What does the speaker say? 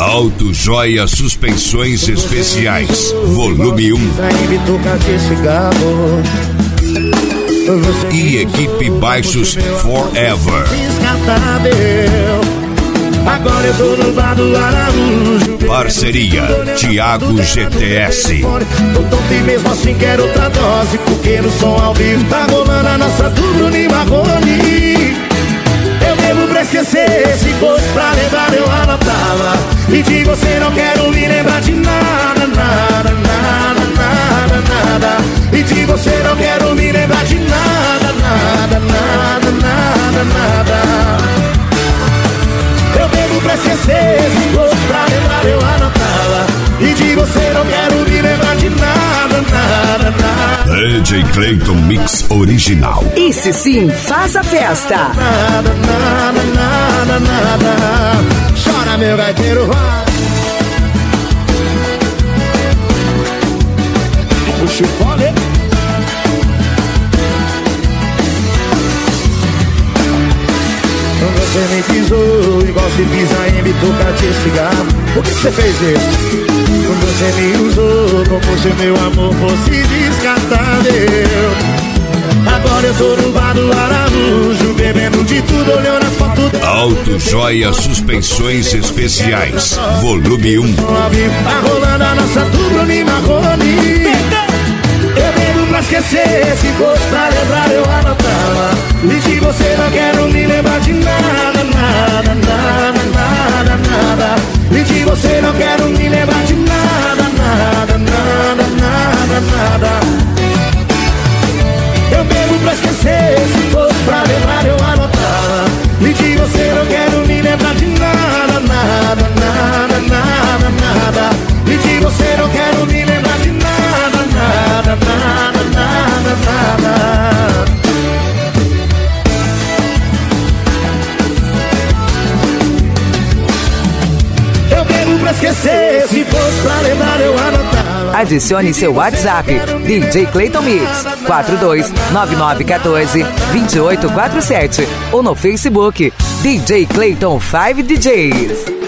Auto Joia Suspensões Especiais, volume 1. E equipe Baixos Forever. Agora eu tô no bar do Araújo. Parceria Thiago GTS. Tô tonto e mesmo assim quero outra dose, porque no som ao vivo tá rolando a nossa dupla e Marrone. Eu bebo pra esquecer, se fosse pra lembrar eu anotava. E de você não quero me lembrar de nada, nada, nada, nada, nada. E de você não quero me lembrar de nada, nada, nada, nada, nada. Eu bebo pra esquecer, se fosse pra lembrar eu anotava. E de você não quero me lembrar de nada, nada, nada. DJ Clayton Mix Original. Esse sim, faz a festa. Nada, nada, nada, nada. Chora meu gaiteiro, vai. Puxa o fone. Você me pisou igual se pisa em bituca de cigarro. Por que você fez isso? Quando você me usou como se meu amor fosse descartável. Agora eu tô no bar do Araújo, bebendo de tudo, olhando as fotos. Auto Joia Suspensões Especiais, volume 1. Tá rolando a nossa dupla de Marrone. Eu bebo pra esquecer, se fosse pra lembrar eu anotava. E de você não quero me lembrar de nada, nada, nada, nada, nada. E de você não quero me lembrar de nada, nada, nada, nada, nada. Eu bebo pra esquecer, se fosse pra lembrar eu anotava. E de você não quero me lembrar de nada, nada, nada, nada, nada. E de você não quero me lembrar de nada, nada, nada, nada, nada. Eu bebo pra esquecer, se fosse pra lembrar eu anotava. Adicione seu WhatsApp, DJ Clayton Mix, 429914-2847. Ou no Facebook, DJ Clayton 5 DJs.